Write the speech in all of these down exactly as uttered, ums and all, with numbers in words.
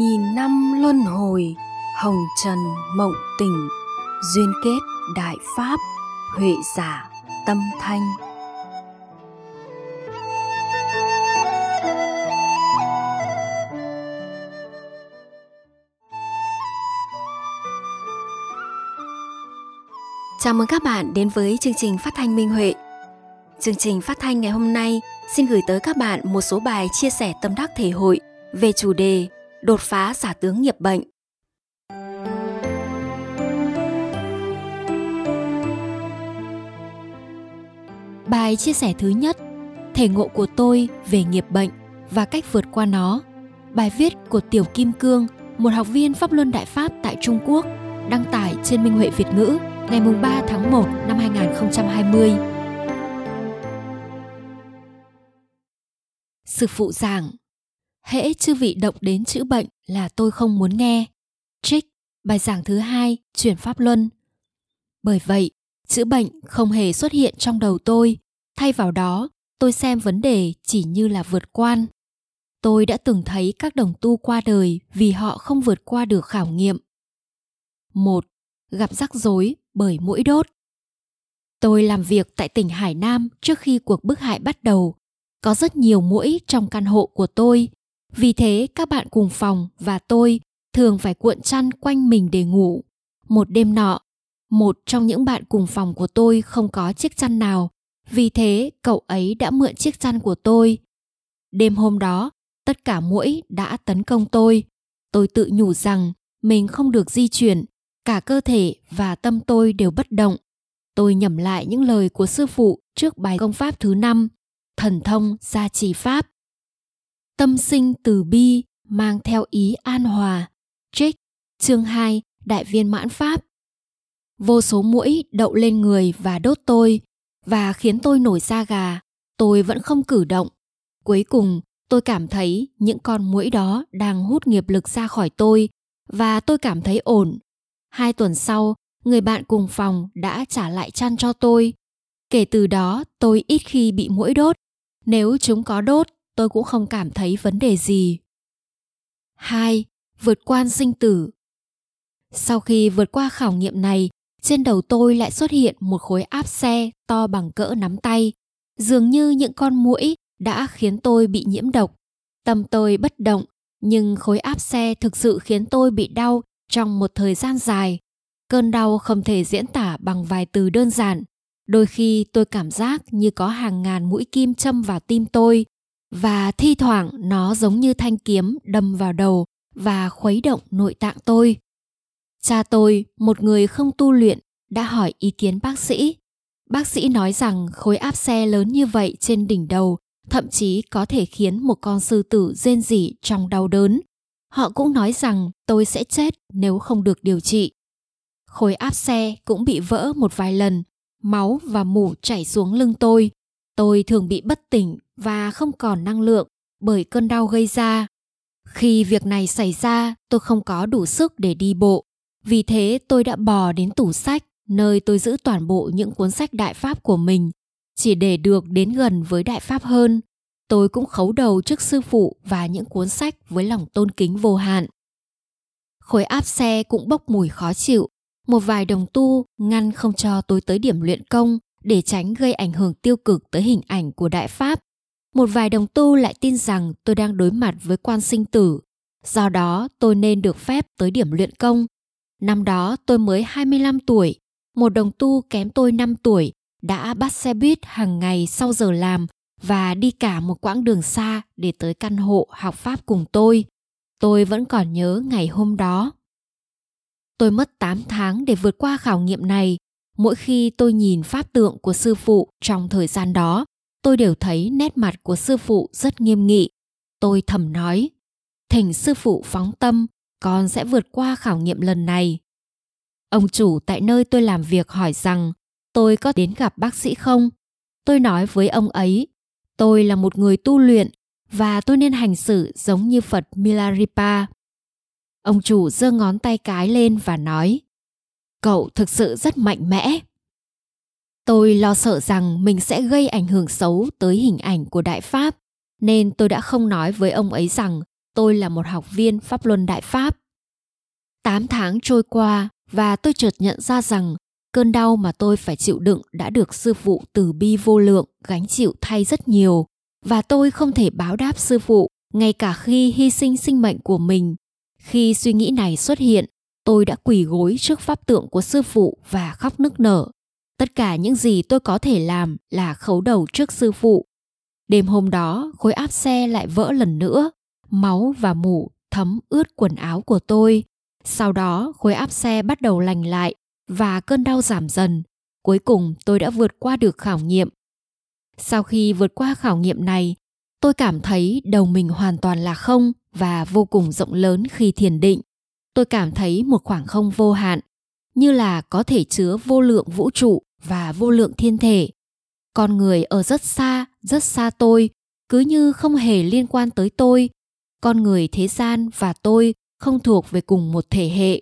Nghìn năm luân hồi, hồng trần mộng tình, duyên kết đại pháp, huệ giả tâm thanh. Chào mừng các bạn đến với chương trình phát thanh Minh Huệ. Chương trình phát thanh ngày hôm nay xin gửi tới các bạn một số bài chia sẻ tâm đắc thể hội về chủ đề đột phá xả tướng nghiệp bệnh. Bài chia sẻ thứ nhất, thể ngộ của tôi về nghiệp bệnh và cách vượt qua nó. Bài viết của Tiểu Kim Cương, một học viên Pháp Luân Đại Pháp tại Trung Quốc, đăng tải trên Minh Huệ Việt ngữ ngày ba tháng một năm hai nghìn không trăm hai mươi. Sư phụ giảng, hễ chư vị động đến chữ bệnh là tôi không muốn nghe. Trích bài giảng thứ hai, chuyển Pháp Luân. Bởi vậy, chữ bệnh không hề xuất hiện trong đầu tôi. Thay vào đó, tôi xem vấn đề chỉ như là vượt quan. Tôi đã từng thấy các đồng tu qua đời vì họ không vượt qua được khảo nghiệm. Một. Gặp rắc rối bởi muỗi đốt. Tôi làm việc tại tỉnh Hải Nam trước khi cuộc bức hại bắt đầu. Có rất nhiều muỗi trong căn hộ của tôi. Vì thế các bạn cùng phòng và tôi thường phải cuộn chăn quanh mình để ngủ. Một đêm nọ, một trong những bạn cùng phòng của tôi không có chiếc chăn nào. Vì thế cậu ấy đã mượn chiếc chăn của tôi. Đêm hôm đó, tất cả muỗi đã tấn công tôi. Tôi tự nhủ rằng mình không được di chuyển. Cả cơ thể và tâm tôi đều bất động. Tôi nhẩm lại những lời của sư phụ trước bài công pháp thứ năm, thần thông gia trì pháp. Tâm sinh từ bi, mang theo ý an hòa. Trích, chương hai, đại viên mãn pháp. Vô số muỗi đậu lên người và đốt tôi, và khiến tôi nổi da gà. Tôi vẫn không cử động. Cuối cùng, tôi cảm thấy những con muỗi đó đang hút nghiệp lực ra khỏi tôi, và tôi cảm thấy ổn. Hai tuần sau, người bạn cùng phòng đã trả lại chăn cho tôi. Kể từ đó, tôi ít khi bị muỗi đốt. Nếu chúng có đốt, tôi cũng không cảm thấy vấn đề gì. Hai. Vượt qua sinh tử. Sau khi vượt qua khảo nghiệm này, trên đầu tôi lại xuất hiện một khối áp xe to bằng cỡ nắm tay. Dường như những con muỗi đã khiến tôi bị nhiễm độc. Tâm tôi bất động, nhưng khối áp xe thực sự khiến tôi bị đau trong một thời gian dài. Cơn đau không thể diễn tả bằng vài từ đơn giản. Đôi khi tôi cảm giác như có hàng ngàn mũi kim châm vào tim tôi, và thi thoảng nó giống như thanh kiếm đâm vào đầu và khuấy động nội tạng tôi. Cha tôi, một người không tu luyện, đã hỏi ý kiến bác sĩ. Bác sĩ nói rằng khối áp xe lớn như vậy trên đỉnh đầu thậm chí có thể khiến một con sư tử rên rỉ trong đau đớn. Họ cũng nói rằng tôi sẽ chết nếu không được điều trị. Khối áp xe cũng bị vỡ một vài lần, máu và mủ chảy xuống lưng tôi. Tôi thường bị bất tỉnh và không còn năng lượng bởi cơn đau gây ra. Khi việc này xảy ra, tôi không có đủ sức để đi bộ. Vì thế tôi đã bò đến tủ sách, nơi tôi giữ toàn bộ những cuốn sách Đại Pháp của mình, chỉ để được đến gần với Đại Pháp hơn. Tôi cũng khấu đầu trước sư phụ và những cuốn sách với lòng tôn kính vô hạn. Khối áp xe cũng bốc mùi khó chịu. Một vài đồng tu ngăn không cho tôi tới điểm luyện công để tránh gây ảnh hưởng tiêu cực tới hình ảnh của Đại Pháp. Một vài đồng tu lại tin rằng tôi đang đối mặt với quan sinh tử. Do đó tôi nên được phép tới điểm luyện công. Năm đó tôi mới hai mươi lăm tuổi. Một đồng tu kém tôi năm tuổi đã bắt xe buýt hàng ngày sau giờ làm và đi cả một quãng đường xa để tới căn hộ học Pháp cùng tôi. Tôi vẫn còn nhớ ngày hôm đó. Tôi mất tám tháng để vượt qua khảo nghiệm này. Mỗi khi tôi nhìn pháp tượng của sư phụ trong thời gian đó, tôi đều thấy nét mặt của sư phụ rất nghiêm nghị. Tôi thầm nói, thỉnh sư phụ phóng tâm, con sẽ vượt qua khảo nghiệm lần này. Ông chủ tại nơi tôi làm việc hỏi rằng tôi có đến gặp bác sĩ không? Tôi nói với ông ấy, tôi là một người tu luyện và tôi nên hành xử giống như Phật Milarepa. Ông chủ giơ ngón tay cái lên và nói, cậu thực sự rất mạnh mẽ. Tôi lo sợ rằng mình sẽ gây ảnh hưởng xấu tới hình ảnh của Đại Pháp, nên tôi đã không nói với ông ấy rằng tôi là một học viên Pháp Luân Đại Pháp. Tám tháng trôi qua và tôi chợt nhận ra rằng cơn đau mà tôi phải chịu đựng đã được sư phụ từ bi vô lượng gánh chịu thay rất nhiều, và tôi không thể báo đáp sư phụ ngay cả khi hy sinh sinh mệnh của mình. Khi suy nghĩ này xuất hiện, tôi đã quỳ gối trước pháp tượng của sư phụ và khóc nức nở. Tất cả những gì tôi có thể làm là khấu đầu trước sư phụ. Đêm hôm đó, khối áp xe lại vỡ lần nữa. Máu và mủ thấm ướt quần áo của tôi. Sau đó, khối áp xe bắt đầu lành lại và cơn đau giảm dần. Cuối cùng, tôi đã vượt qua được khảo nghiệm. Sau khi vượt qua khảo nghiệm này, tôi cảm thấy đầu mình hoàn toàn là không và vô cùng rộng lớn khi thiền định. Tôi cảm thấy một khoảng không vô hạn, như là có thể chứa vô lượng vũ trụ và vô lượng thiên thể. Con người ở rất xa, rất xa tôi, cứ như không hề liên quan tới tôi. Con người thế gian và tôi không thuộc về cùng một thể hệ.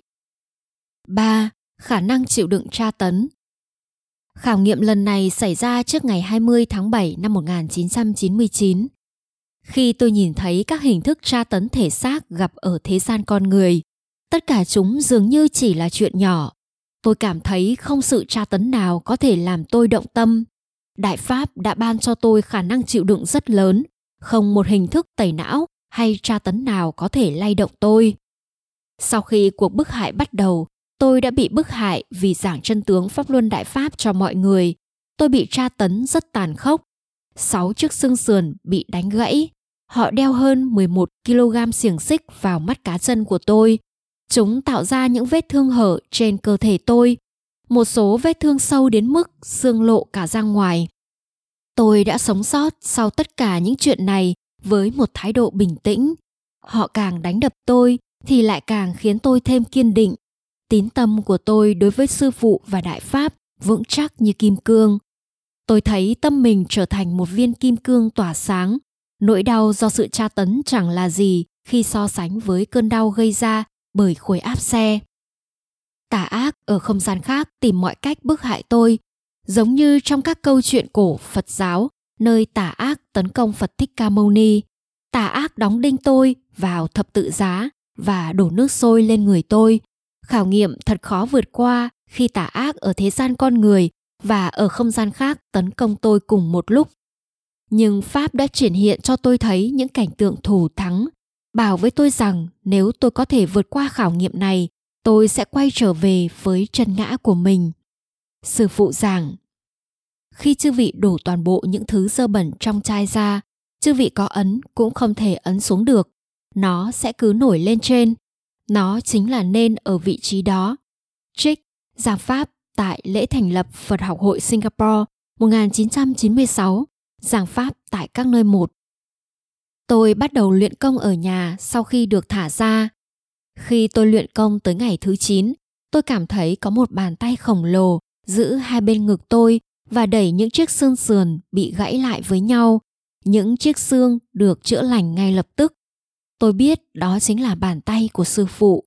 ba. Khả năng chịu đựng tra tấn. Khảo nghiệm lần này xảy ra trước ngày hai mươi tháng bảy năm một nghìn chín trăm chín mươi chín. Khi tôi nhìn thấy các hình thức tra tấn thể xác gặp ở thế gian con người, tất cả chúng dường như chỉ là chuyện nhỏ. Tôi cảm thấy không sự tra tấn nào có thể làm tôi động tâm. Đại Pháp đã ban cho tôi khả năng chịu đựng rất lớn, không một hình thức tẩy não hay tra tấn nào có thể lay động tôi. Sau khi cuộc bức hại bắt đầu, tôi đã bị bức hại vì giảng chân tướng Pháp Luân Đại Pháp cho mọi người. Tôi bị tra tấn rất tàn khốc. Sáu chiếc xương sườn bị đánh gãy. Họ đeo hơn mười một ki lô gam xiềng xích vào mắt cá chân của tôi. Chúng tạo ra những vết thương hở trên cơ thể tôi. Một số vết thương sâu đến mức xương lộ cả ra ngoài. Tôi đã sống sót sau tất cả những chuyện này với một thái độ bình tĩnh. Họ càng đánh đập tôi thì lại càng khiến tôi thêm kiên định. Tín tâm của tôi đối với sư phụ và Đại Pháp vững chắc như kim cương. Tôi thấy tâm mình trở thành một viên kim cương tỏa sáng. Nỗi đau do sự tra tấn chẳng là gì khi so sánh với cơn đau gây ra bởi khối áp xe. Tà ác ở không gian khác tìm mọi cách bức hại tôi, giống như trong các câu chuyện cổ Phật giáo, nơi tà ác tấn công Phật Thích Ca Mâu Ni. Tà ác đóng đinh tôi vào thập tự giá và đổ nước sôi lên người tôi. Khảo nghiệm thật khó vượt qua khi tà ác ở thế gian con người và ở không gian khác tấn công tôi cùng một lúc. Nhưng Pháp đã triển hiện cho tôi thấy những cảnh tượng thù thắng, bảo với tôi rằng nếu tôi có thể vượt qua khảo nghiệm này, tôi sẽ quay trở về với chân ngã của mình. Sư phụ giảng: khi chư vị đổ toàn bộ những thứ dơ bẩn trong chai ra, chư vị có ấn cũng không thể ấn xuống được. Nó sẽ cứ nổi lên trên. Nó chính là nên ở vị trí đó. Trích, giảng pháp tại lễ thành lập Phật học hội Singapore một nghìn chín trăm chín mươi sáu, giảng pháp tại các nơi một. Tôi bắt đầu luyện công ở nhà sau khi được thả ra. Khi tôi luyện công tới ngày thứ chín, tôi cảm thấy có một bàn tay khổng lồ giữ hai bên ngực tôi và đẩy những chiếc xương sườn bị gãy lại với nhau. Những chiếc xương được chữa lành ngay lập tức. Tôi biết đó chính là bàn tay của sư phụ.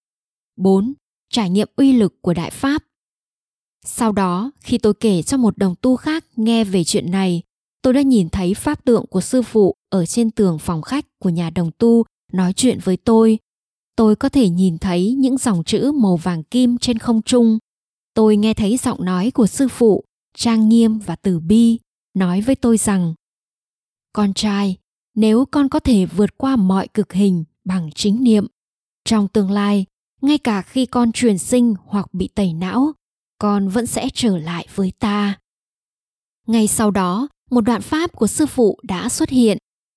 bốn. Trải nghiệm uy lực của Đại Pháp. Sau đó, khi tôi kể cho một đồng tu khác nghe về chuyện này, tôi đã nhìn thấy pháp tượng của sư phụ ở trên tường phòng khách của nhà đồng tu nói chuyện với tôi. Tôi có thể nhìn thấy những dòng chữ màu vàng kim trên không trung. Tôi nghe thấy giọng nói của sư phụ, trang nghiêm và từ bi, nói với tôi rằng: con trai, nếu con có thể vượt qua mọi cực hình bằng chính niệm, trong tương lai, ngay cả khi con truyền sinh hoặc bị tẩy não, con vẫn sẽ trở lại với ta. Ngay sau đó, một đoạn pháp của sư phụ đã xuất hiện.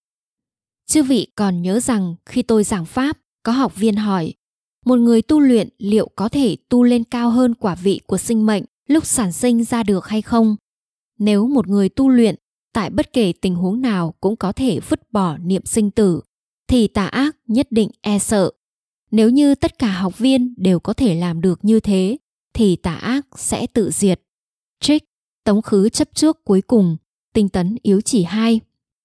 Chư vị còn nhớ rằng khi tôi giảng pháp, có học viên hỏi, một người tu luyện liệu có thể tu lên cao hơn quả vị của sinh mệnh lúc sản sinh ra được hay không? Nếu một người tu luyện tại bất kể tình huống nào cũng có thể vứt bỏ niệm sinh tử, thì tà ác nhất định e sợ. Nếu như tất cả học viên đều có thể làm được như thế, thì tà ác sẽ tự diệt. Trích, tống khứ chấp trước cuối cùng, tinh tấn yếu chỉ hai.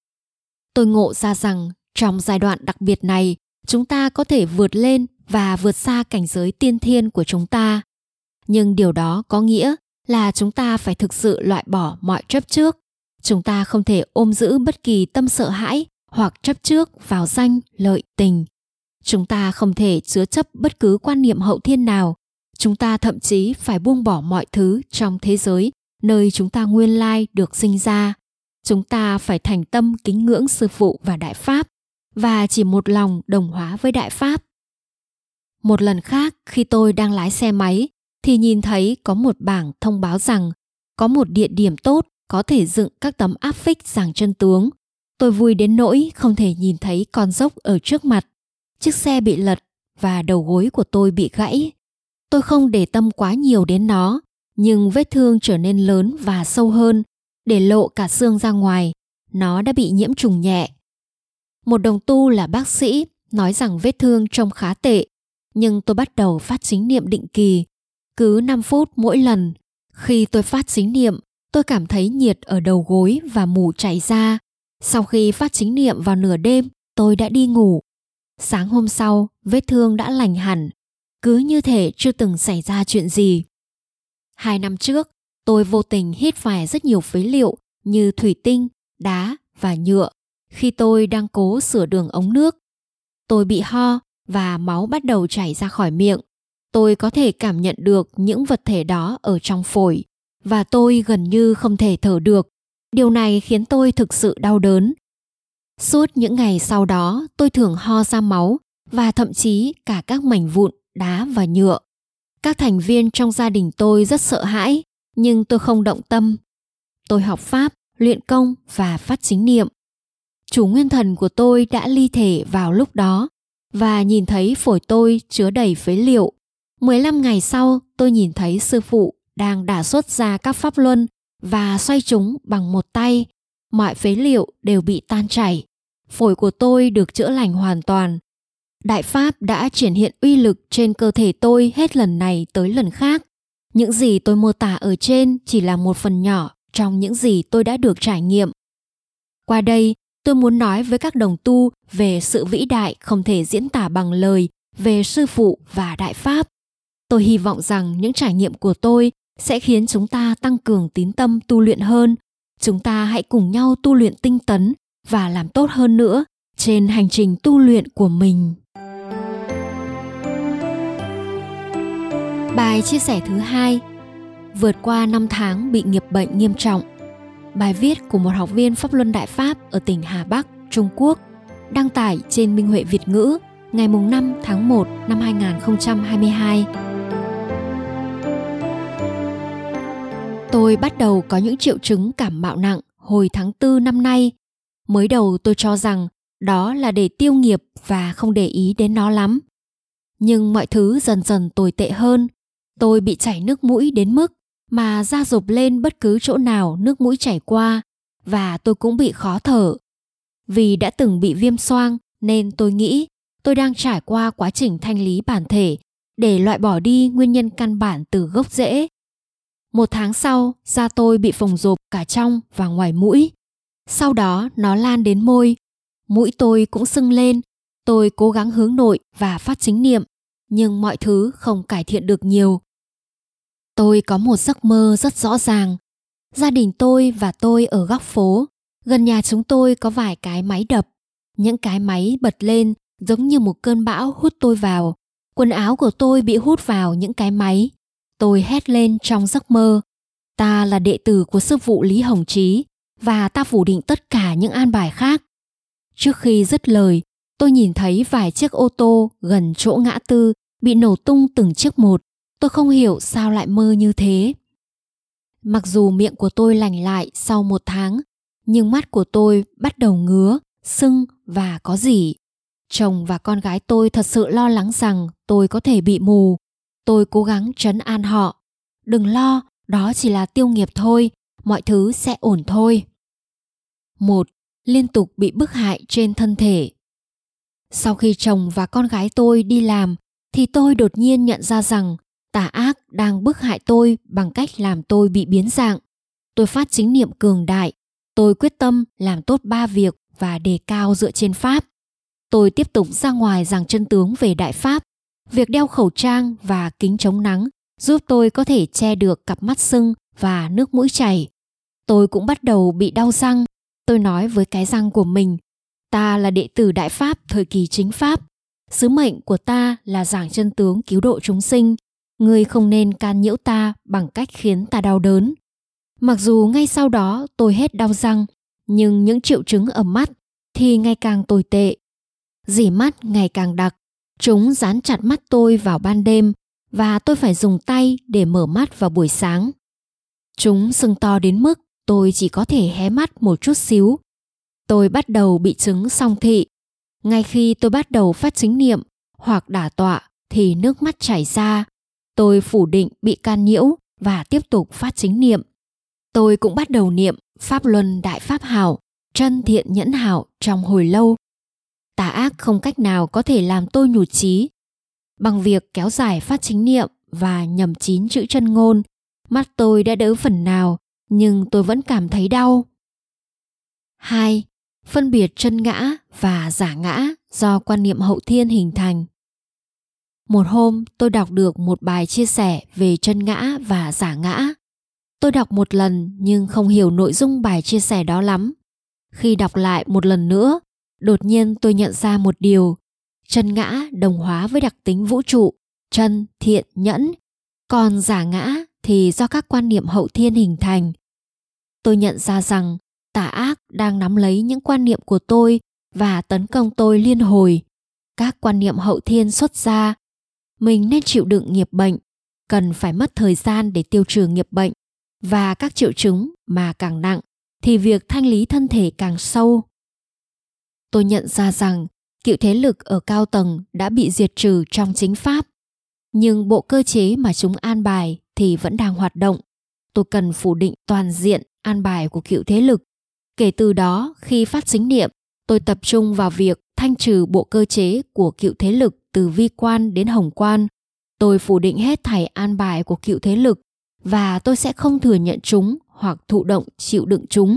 Tôi ngộ ra rằng trong giai đoạn đặc biệt này, chúng ta có thể vượt lên và vượt xa cảnh giới tiên thiên của chúng ta. Nhưng điều đó có nghĩa là chúng ta phải thực sự loại bỏ mọi chấp trước. Chúng ta không thể ôm giữ bất kỳ tâm sợ hãi hoặc chấp trước vào danh lợi tình. Chúng ta không thể chứa chấp bất cứ quan niệm hậu thiên nào. Chúng ta thậm chí phải buông bỏ mọi thứ trong thế giới nơi chúng ta nguyên lai được sinh ra. Chúng ta phải thành tâm kính ngưỡng sư phụ và Đại Pháp và chỉ một lòng đồng hóa với Đại Pháp. Một lần khác, khi tôi đang lái xe máy thì nhìn thấy có một bảng thông báo rằng có một địa điểm tốt có thể dựng các tấm áp phích giảng chân tướng. Tôi vui đến nỗi không thể nhìn thấy con dốc ở trước mặt. Chiếc xe bị lật và đầu gối của tôi bị gãy. Tôi không để tâm quá nhiều đến nó, nhưng vết thương trở nên lớn và sâu hơn, để lộ cả xương ra ngoài. Nó đã bị nhiễm trùng nhẹ. Một đồng tu là bác sĩ nói rằng vết thương trông khá tệ, nhưng tôi bắt đầu phát chính niệm định kỳ, cứ năm phút mỗi lần. Khi tôi phát chính niệm, tôi cảm thấy nhiệt ở đầu gối và mủ chảy ra. Sau khi phát chính niệm vào nửa đêm, tôi đã đi ngủ. Sáng hôm sau, vết thương đã lành hẳn, cứ như thể chưa từng xảy ra chuyện gì. Hai năm trước, tôi vô tình hít phải rất nhiều phế liệu như thủy tinh, đá và nhựa khi tôi đang cố sửa đường ống nước. Tôi bị ho và máu bắt đầu chảy ra khỏi miệng. Tôi có thể cảm nhận được những vật thể đó ở trong phổi và tôi gần như không thể thở được. Điều này khiến tôi thực sự đau đớn. Suốt những ngày sau đó, tôi thường ho ra máu và thậm chí cả các mảnh vụn, đá và nhựa. Các thành viên trong gia đình tôi rất sợ hãi, nhưng tôi không động tâm. Tôi học Pháp, luyện công và phát chính niệm. Chủ nguyên thần của tôi đã ly thể vào lúc đó và nhìn thấy phổi tôi chứa đầy phế liệu. mười lăm ngày sau, tôi nhìn thấy sư phụ đang đả xuất ra các pháp luân và xoay chúng bằng một tay. Mọi phế liệu đều bị tan chảy. Phổi của tôi được chữa lành hoàn toàn. Đại Pháp đã triển hiện uy lực trên cơ thể tôi hết lần này tới lần khác. Những gì tôi mô tả ở trên chỉ là một phần nhỏ trong những gì tôi đã được trải nghiệm. Qua đây, tôi muốn nói với các đồng tu về sự vĩ đại không thể diễn tả bằng lời về sư phụ và Đại Pháp. Tôi hy vọng rằng những trải nghiệm của tôi sẽ khiến chúng ta tăng cường tín tâm tu luyện hơn. Chúng ta hãy cùng nhau tu luyện tinh tấn và làm tốt hơn nữa trên hành trình tu luyện của mình. Bài chia sẻ thứ hai: vượt qua năm tháng bị nghiệp bệnh nghiêm trọng. Bài viết của một học viên Pháp Luân Đại Pháp ở tỉnh Hà Bắc, Trung Quốc, đăng tải trên Minh Huệ Việt ngữ ngày năm tháng một năm hai nghìn không trăm hai mươi hai. Tôi bắt đầu có những triệu chứng cảm mạo nặng hồi tháng tư năm nay. Mới đầu tôi cho rằng đó là để tiêu nghiệp và không để ý đến nó lắm. Nhưng mọi thứ dần dần tồi tệ hơn. Tôi bị chảy nước mũi đến mức mà da rộp lên bất cứ chỗ nào nước mũi chảy qua, và tôi cũng bị khó thở. Vì đã từng bị viêm xoang nên tôi nghĩ tôi đang trải qua quá trình thanh lý bản thể để loại bỏ đi nguyên nhân căn bản từ gốc rễ. Một tháng sau, da tôi bị phồng rộp cả trong và ngoài mũi. Sau đó nó lan đến môi. Mũi tôi cũng sưng lên. Tôi cố gắng hướng nội và phát chính niệm, nhưng mọi thứ không cải thiện được nhiều. Tôi có một giấc mơ rất rõ ràng. Gia đình tôi và tôi ở góc phố. Gần nhà chúng tôi có vài cái máy đập. Những cái máy bật lên giống như một cơn bão hút tôi vào. Quần áo của tôi bị hút vào những cái máy. Tôi hét lên trong giấc mơ: ta là đệ tử của sư phụ Lý Hồng Chí và ta phủ định tất cả những an bài khác. Trước khi dứt lời, tôi nhìn thấy vài chiếc ô tô gần chỗ ngã tư bị nổ tung từng chiếc một. Tôi không hiểu sao lại mơ như thế. Mặc dù miệng của tôi lành lại sau một tháng, nhưng mắt của tôi bắt đầu ngứa, sưng và có rỉ. Chồng và con gái tôi thật sự lo lắng rằng tôi có thể bị mù. Tôi cố gắng trấn an họ: đừng lo, đó chỉ là tiêu nghiệp thôi, mọi thứ sẽ ổn thôi. Một, liên tục bị bức hại trên thân thể. Sau khi chồng và con gái tôi đi làm, thì tôi đột nhiên nhận ra rằng tà ác đang bức hại tôi bằng cách làm tôi bị biến dạng. Tôi phát chính niệm cường đại. Tôi quyết tâm làm tốt ba việc và đề cao dựa trên Pháp. Tôi tiếp tục ra ngoài giảng chân tướng về Đại Pháp. Việc đeo khẩu trang và kính chống nắng giúp tôi có thể che được cặp mắt sưng và nước mũi chảy. Tôi cũng bắt đầu bị đau răng. Tôi nói với cái răng của mình: Ta là đệ tử Đại Pháp thời kỳ chính Pháp. Sứ mệnh của ta là giảng chân tướng cứu độ chúng sinh. Ngươi không nên can nhiễu ta bằng cách khiến ta đau đớn. Mặc dù ngay sau đó tôi hết đau răng, nhưng những triệu chứng ở mắt thì ngày càng tồi tệ. Dỉ mắt ngày càng đặc, chúng dán chặt mắt tôi vào ban đêm và tôi phải dùng tay để mở mắt vào buổi sáng. Chúng sưng to đến mức tôi chỉ có thể hé mắt một chút xíu. Tôi bắt đầu bị chứng song thị. Ngay khi tôi bắt đầu phát chính niệm hoặc đả tọa thì nước mắt chảy ra. Tôi phủ định bị can nhiễu và tiếp tục phát chính niệm. Tôi cũng bắt đầu niệm Pháp Luân Đại Pháp Hảo, Chân Thiện Nhẫn Hảo trong hồi lâu. Tà ác không cách nào có thể làm tôi nhụt chí. Bằng việc kéo dài phát chính niệm và nhầm chín chữ chân ngôn, mắt tôi đã đỡ phần nào, nhưng tôi vẫn cảm thấy đau. hai. Phân biệt chân ngã và giả ngã do quan niệm hậu thiên hình thành. Một hôm, tôi đọc được một bài chia sẻ về chân ngã và giả ngã. Tôi đọc một lần nhưng không hiểu nội dung bài chia sẻ đó lắm. Khi đọc lại một lần nữa, đột nhiên tôi nhận ra một điều. Chân ngã đồng hóa với đặc tính vũ trụ, chân, thiện, nhẫn. Còn giả ngã thì do các quan niệm hậu thiên hình thành. Tôi nhận ra rằng tà ác đang nắm lấy những quan niệm của tôi và tấn công tôi liên hồi. Các quan niệm hậu thiên xuất ra. Mình nên chịu đựng nghiệp bệnh, cần phải mất thời gian để tiêu trừ nghiệp bệnh. Và các triệu chứng mà càng nặng thì việc thanh lý thân thể càng sâu. Tôi nhận ra rằng cựu thế lực ở cao tầng đã bị diệt trừ trong chính Pháp. Nhưng bộ cơ chế mà chúng an bài thì vẫn đang hoạt động. Tôi cần phủ định toàn diện an bài của cựu thế lực. Kể từ đó, khi phát chính niệm, tôi tập trung vào việc thanh trừ bộ cơ chế của cựu thế lực từ vi quan đến hồng quan. Tôi phủ định hết thảy an bài của cựu thế lực và tôi sẽ không thừa nhận chúng hoặc thụ động chịu đựng chúng.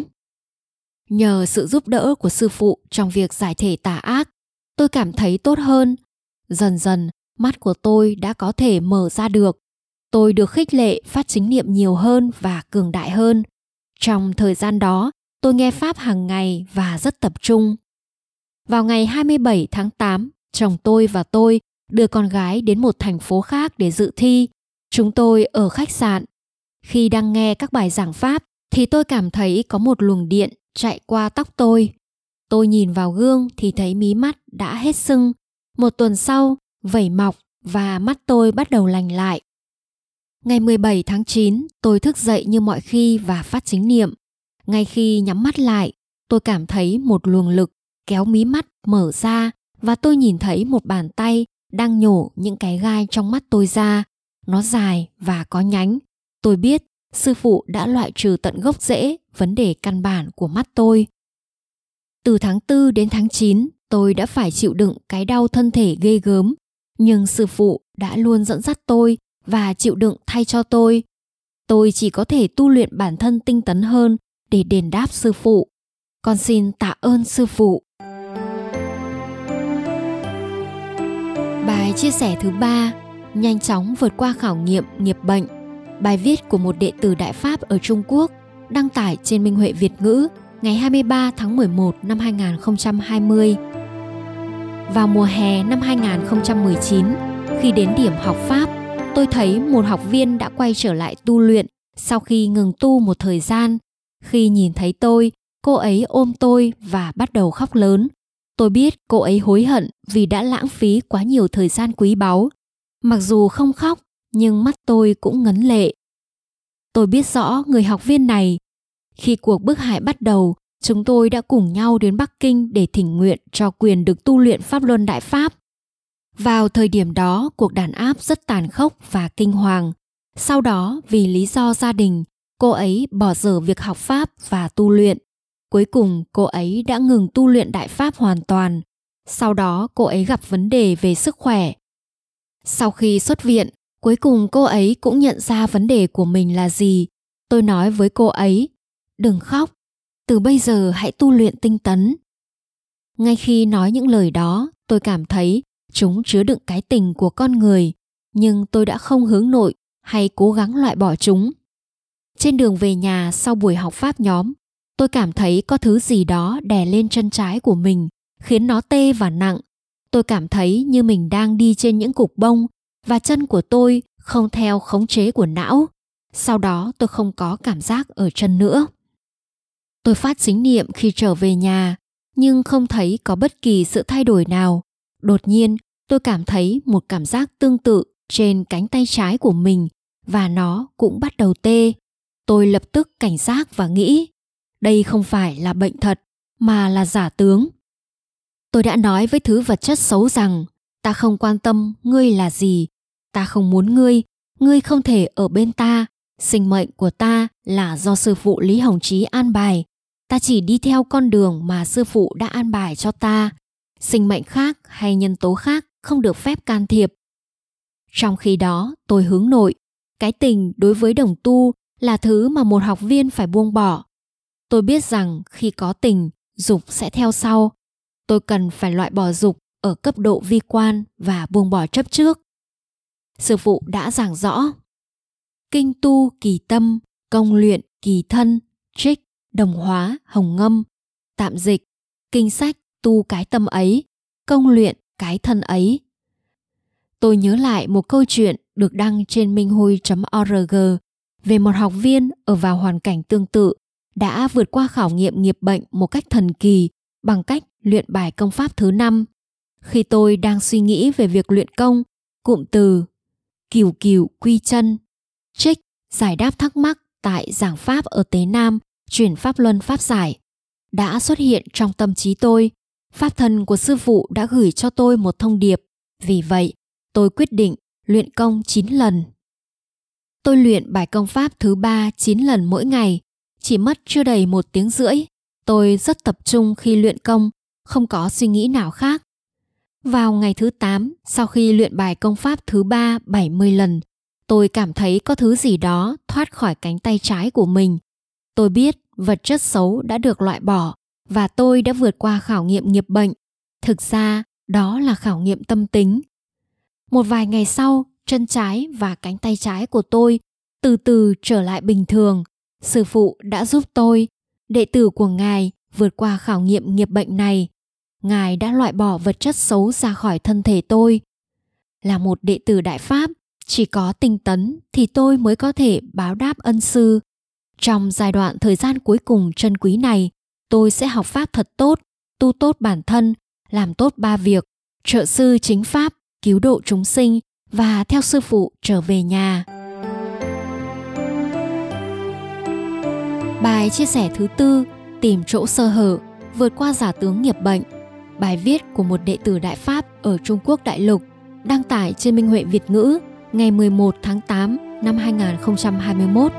Nhờ sự giúp đỡ của sư phụ trong việc giải thể tà ác, tôi cảm thấy tốt hơn. Dần dần, mắt của tôi đã có thể mở ra được. Tôi được khích lệ phát chính niệm nhiều hơn và cường đại hơn. Trong thời gian đó, tôi nghe Pháp hàng ngày và rất tập trung. Vào ngày hai mươi bảy tháng tám, chồng tôi và tôi đưa con gái đến một thành phố khác để dự thi. Chúng tôi ở khách sạn. Khi đang nghe các bài giảng Pháp thì tôi cảm thấy có một luồng điện chạy qua tóc tôi. Tôi nhìn vào gương thì thấy mí mắt đã hết sưng. Một tuần sau, vẩy mọc và mắt tôi bắt đầu lành lại. Ngày mười bảy tháng chín, tôi thức dậy như mọi khi và phát chính niệm. Ngay khi nhắm mắt lại, tôi cảm thấy một luồng lực kéo mí mắt mở ra và tôi nhìn thấy một bàn tay đang nhổ những cái gai trong mắt tôi ra. Nó dài và có nhánh. Tôi biết sư phụ đã loại trừ tận gốc rễ vấn đề căn bản của mắt tôi. Từ tháng tư đến tháng chín, tôi đã phải chịu đựng cái đau thân thể ghê gớm. Nhưng sư phụ đã luôn dẫn dắt tôi và chịu đựng thay cho tôi. Tôi chỉ có thể tu luyện bản thân tinh tấn hơn để đền đáp sư phụ. Con xin tạ ơn sư phụ. Bài chia sẻ thứ ba, nhanh chóng vượt qua khảo nghiệm nghiệp bệnh. Bài viết của một đệ tử Đại Pháp ở Trung Quốc đăng tải trên Minh Huệ Việt ngữ ngày hai mươi ba tháng mười một năm hai nghìn không trăm hai mươi. Vào mùa hè năm hai nghìn không trăm mười chín, khi đến điểm học Pháp, tôi thấy một học viên đã quay trở lại tu luyện sau khi ngừng tu một thời gian. Khi nhìn thấy tôi, cô ấy ôm tôi và bắt đầu khóc lớn. Tôi biết cô ấy hối hận vì đã lãng phí quá nhiều thời gian quý báu. Mặc dù không khóc, nhưng mắt tôi cũng ngấn lệ. Tôi biết rõ người học viên này. Khi cuộc bức hại bắt đầu, chúng tôi đã cùng nhau đến Bắc Kinh để thỉnh nguyện cho quyền được tu luyện Pháp Luân Đại Pháp. Vào thời điểm đó, cuộc đàn áp rất tàn khốc và kinh hoàng. Sau đó, vì lý do gia đình, cô ấy bỏ dở việc học Pháp và tu luyện. Cuối cùng, cô ấy đã ngừng tu luyện Đại Pháp hoàn toàn. Sau đó, cô ấy gặp vấn đề về sức khỏe. Sau khi xuất viện, cuối cùng cô ấy cũng nhận ra vấn đề của mình là gì. Tôi nói với cô ấy, đừng khóc, từ bây giờ hãy tu luyện tinh tấn. Ngay khi nói những lời đó, tôi cảm thấy chúng chứa đựng cái tình của con người, nhưng tôi đã không hướng nội hay cố gắng loại bỏ chúng. Trên đường về nhà sau buổi học Pháp nhóm, tôi cảm thấy có thứ gì đó đè lên chân trái của mình khiến nó tê và nặng. Tôi cảm thấy như mình đang đi trên những cục bông và chân của tôi không theo khống chế của não. Sau đó tôi không có cảm giác ở chân nữa. Tôi phát chính niệm khi trở về nhà, nhưng không thấy có bất kỳ sự thay đổi nào. Đột nhiên, tôi cảm thấy một cảm giác tương tự trên cánh tay trái của mình và nó cũng bắt đầu tê. Tôi lập tức cảnh giác và nghĩ, đây không phải là bệnh thật, mà là giả tướng. Tôi đã nói với thứ vật chất xấu rằng, ta không quan tâm ngươi là gì, ta không muốn ngươi, ngươi không thể ở bên ta, sinh mệnh của ta là do sư phụ Lý Hồng Chí an bài, ta chỉ đi theo con đường mà sư phụ đã an bài cho ta, sinh mệnh khác hay nhân tố khác không được phép can thiệp. Trong khi đó, tôi hướng nội, cái tình đối với đồng tu là thứ mà một học viên phải buông bỏ. Tôi biết rằng khi có tình, dục sẽ theo sau. Tôi cần phải loại bỏ dục ở cấp độ vi quan và buông bỏ chấp trước. Sư phụ đã giảng rõ. Kinh tu kỳ tâm, công luyện kỳ thân, trích, đồng hóa, hồng ngâm. Tạm dịch, kinh sách tu cái tâm ấy, công luyện cái thân ấy. Tôi nhớ lại một câu chuyện được đăng trên minh hui chấm org về một học viên ở vào hoàn cảnh tương tự đã vượt qua khảo nghiệm nghiệp bệnh một cách thần kỳ bằng cách luyện bài công pháp thứ năm. Khi tôi đang suy nghĩ về việc luyện công, cụm từ cửu cửu quy chân, trích giải đáp thắc mắc tại giảng pháp ở Tế Nam, chuyển Pháp Luân Pháp Giải đã xuất hiện trong tâm trí tôi. Pháp thân của sư phụ đã gửi cho tôi một thông điệp. Vì vậy, tôi quyết định luyện công chín lần. Tôi luyện bài công pháp thứ ba chín lần mỗi ngày, chỉ mất chưa đầy một tiếng rưỡi. Tôi rất tập trung khi luyện công, không có suy nghĩ nào khác. Vào ngày thứ tám, sau khi luyện bài công pháp thứ ba bảy mươi lần, tôi cảm thấy có thứ gì đó thoát khỏi cánh tay trái của mình. Tôi biết vật chất xấu đã được loại bỏ và tôi đã vượt qua khảo nghiệm nghiệp bệnh. Thực ra, đó là khảo nghiệm tâm tính. Một vài ngày sau, chân trái và cánh tay trái của tôi từ từ trở lại bình thường. Sư phụ đã giúp tôi, đệ tử của Ngài, vượt qua khảo nghiệm nghiệp bệnh này. Ngài đã loại bỏ vật chất xấu ra khỏi thân thể tôi. Là một đệ tử Đại Pháp, chỉ có tinh tấn thì tôi mới có thể báo đáp ân sư. Trong giai đoạn thời gian cuối cùng trân quý này, tôi sẽ học Pháp thật tốt, tu tốt bản thân, làm tốt ba việc, trợ sư chính Pháp, cứu độ chúng sinh và theo sư phụ trở về nhà. Bài chia sẻ thứ tư, tìm chỗ sơ hở, vượt qua giả tướng nghiệp bệnh. Bài viết của một đệ tử Đại Pháp ở Trung Quốc đại lục, đăng tải trên Minh Huệ Việt ngữ ngày mười một tháng tám năm hai nghìn không trăm hai mươi mốt.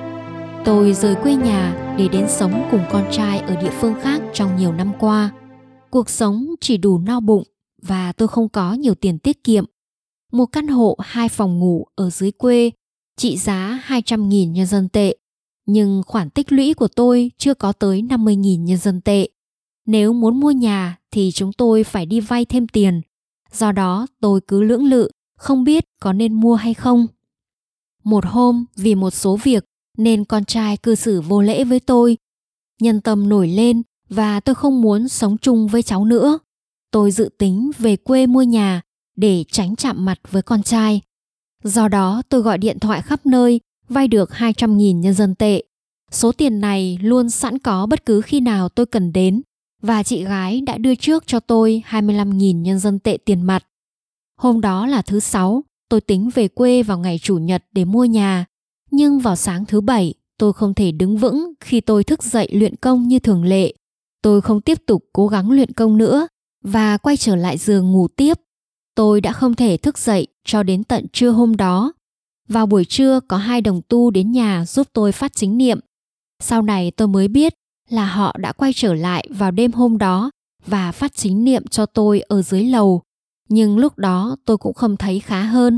Tôi rời quê nhà để đến sống cùng con trai ở địa phương khác trong nhiều năm qua. Cuộc sống chỉ đủ no bụng và tôi không có nhiều tiền tiết kiệm. Một căn hộ hai phòng ngủ ở dưới quê trị giá hai trăm nghìn nhân dân tệ, nhưng khoản tích lũy của tôi chưa có tới năm mươi nghìn nhân dân tệ. Nếu muốn mua nhà thì chúng tôi phải đi vay thêm tiền. Do đó tôi cứ lưỡng lự, không biết có nên mua hay không. Một hôm vì một số việc nên con trai cư xử vô lễ với tôi. Nhân tâm nổi lên và tôi không muốn sống chung với cháu nữa. Tôi dự tính về quê mua nhà để tránh chạm mặt với con trai. Do đó tôi gọi điện thoại khắp nơi, vay được hai trăm nghìn nhân dân tệ. Số tiền này luôn sẵn có bất cứ khi nào tôi cần đến, và chị gái đã đưa trước cho tôi hai mươi lăm nghìn nhân dân tệ tiền mặt. Hôm đó là thứ Sáu, tôi tính về quê vào ngày Chủ nhật để mua nhà. Nhưng vào sáng thứ Bảy, tôi không thể đứng vững khi tôi thức dậy luyện công như thường lệ. Tôi không tiếp tục cố gắng luyện công nữa và quay trở lại giường ngủ tiếp. Tôi đã không thể thức dậy cho đến tận trưa hôm đó. Vào buổi trưa có hai đồng tu đến nhà giúp tôi phát chính niệm. Sau này tôi mới biết là họ đã quay trở lại vào đêm hôm đó và phát chính niệm cho tôi ở dưới lầu. Nhưng lúc đó tôi cũng không thấy khá hơn.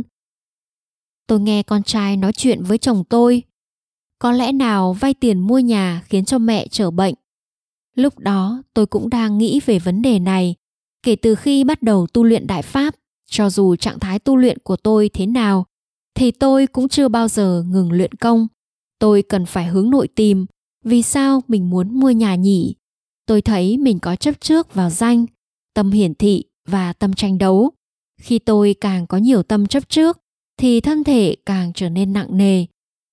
Tôi nghe con trai nói chuyện với chồng tôi. Có lẽ nào vay tiền mua nhà khiến cho mẹ trở bệnh? Lúc đó tôi cũng đang nghĩ về vấn đề này. Kể từ khi bắt đầu tu luyện Đại Pháp, cho dù trạng thái tu luyện của tôi thế nào, thì tôi cũng chưa bao giờ ngừng luyện công. Tôi cần phải hướng nội tìm vì sao mình muốn mua nhà nhỉ? Tôi thấy mình có chấp trước vào danh, tâm hiển thị và tâm tranh đấu. Khi tôi càng có nhiều tâm chấp trước thì thân thể càng trở nên nặng nề.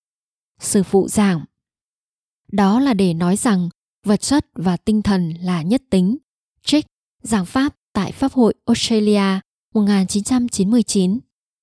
Sư phụ giảng, đó là để nói rằng vật chất và tinh thần là nhất tính. Trích, giảng pháp tại Pháp hội Australia một nghìn chín trăm chín mươi chín.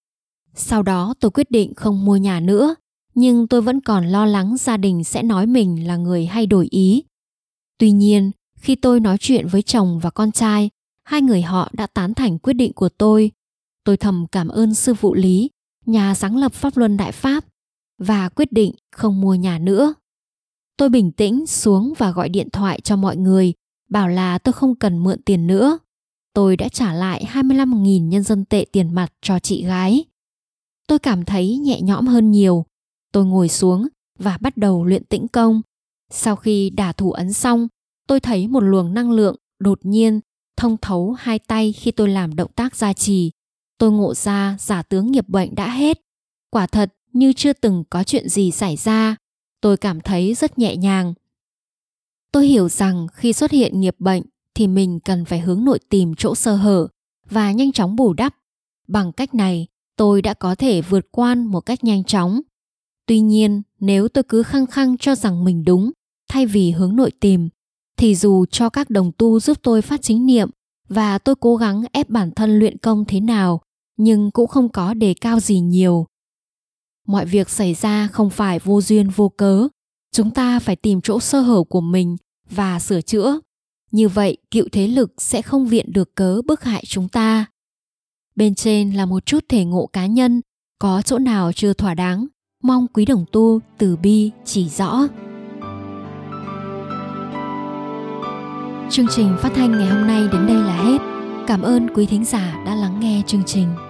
Sau đó tôi quyết định không mua nhà nữa, nhưng tôi vẫn còn lo lắng gia đình sẽ nói mình là người hay đổi ý. Tuy nhiên, khi tôi nói chuyện với chồng và con trai, hai người họ đã tán thành quyết định của tôi. Tôi thầm cảm ơn sư phụ Lý, nhà sáng lập Pháp Luân Đại Pháp, và quyết định không mua nhà nữa. Tôi bình tĩnh xuống và gọi điện thoại cho mọi người, bảo là tôi không cần mượn tiền nữa. Tôi đã trả lại hai mươi lăm nghìn nhân dân tệ tiền mặt cho chị gái. Tôi cảm thấy nhẹ nhõm hơn nhiều. Tôi ngồi xuống và bắt đầu luyện tĩnh công. Sau khi đả thủ ấn xong, tôi thấy một luồng năng lượng đột nhiên thông thấu hai tay khi tôi làm động tác gia trì. Tôi ngộ ra giả tướng nghiệp bệnh đã hết. Quả thật như chưa từng có chuyện gì xảy ra. Tôi cảm thấy rất nhẹ nhàng. Tôi hiểu rằng khi xuất hiện nghiệp bệnh thì mình cần phải hướng nội tìm chỗ sơ hở và nhanh chóng bù đắp. Bằng cách này, tôi đã có thể vượt qua một cách nhanh chóng. Tuy nhiên, nếu tôi cứ khăng khăng cho rằng mình đúng, thay vì hướng nội tìm, thì dù cho các đồng tu giúp tôi phát chính niệm và tôi cố gắng ép bản thân luyện công thế nào, nhưng cũng không có đề cao gì nhiều. Mọi việc xảy ra không phải vô duyên vô cớ. Chúng ta phải tìm chỗ sơ hở của mình và sửa chữa. Như vậy, cựu thế lực sẽ không viện được cớ bức hại chúng ta. Bên trên là một chút thể ngộ cá nhân, có chỗ nào chưa thỏa đáng, mong quý đồng tu từ bi chỉ rõ. Chương trình phát thanh ngày hôm nay đến đây là hết. Cảm ơn quý thính giả đã lắng nghe chương trình.